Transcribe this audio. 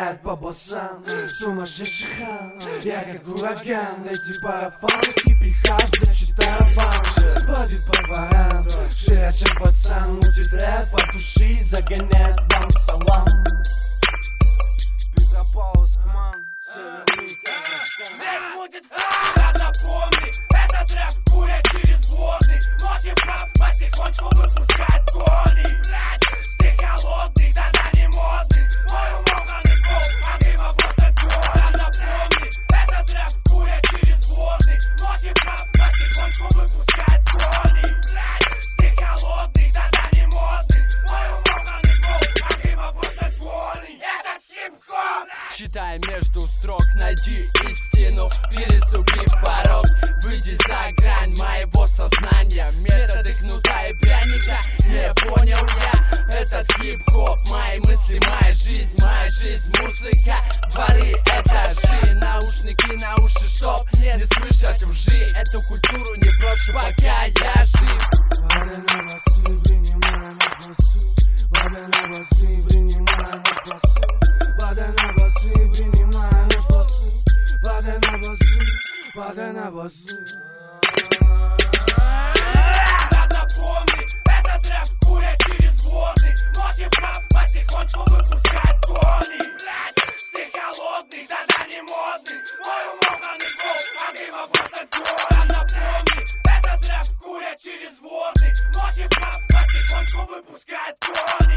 стреляет по басам. Сумасшедший хам, я как ураган. Эти парафаны хиппи-хап зачитаю вам. Бродит по дворам, ширячий пацан. Мутит рэп от души, загоняет вам салам. Петропавловск, ман, Северный Казахстан. Здесь мутит фраза, запомни. Этот рэп курят через водный. Но хип-хап потихоньку выпускает кони. Блядь, стих холодный, тогда не модный. Мой умоханный флоу, а дыма просто гора. Запомни, этот рэп курят через водный. Но хип-хап потихоньку выпускает кони. Блядь, стих холодный, тогда не модный. Мой умоханный флоу, а дыма просто гони. Этот хип-хоп. Читай между строк, найди истину, переступив порог. Выйди за грань моего сознания. Методы кнута и пряника не понял я. Этот хип-хоп, мои мысли, моя жизнь, музыка, дворы, этажи. Наушники на уши, чтоб не слышать лжи. Эту культуру не брошу, пока я жив. Вода на басы, принимай наш басу. Вода на басы, принимай наш басу. Вода на басы, принимай наш басу. Вода на басы, вода на басы. Запомни, этот рэп курят через водный. Но хип-хап потихоньку выпускает кони. Блядь, стих холодный, тогда не модный. Мой умоханный флоу, а дыма просто гора. Запомни, этот рэп курят через водный. Но хип-хап потихоньку выпускает кони.